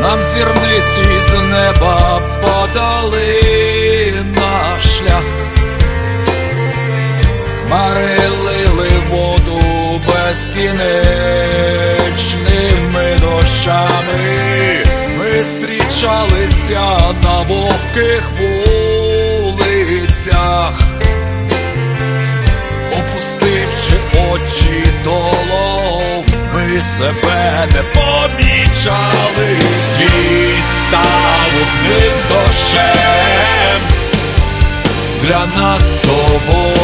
нам зірниці з неба подали наш шлях. Хмари лили воду безкінечними дощами. Ми зустрічалися на вогких вулицях, опустивши очі долу, ми себе не помічали. Світ став одним дощем для нас з тобою.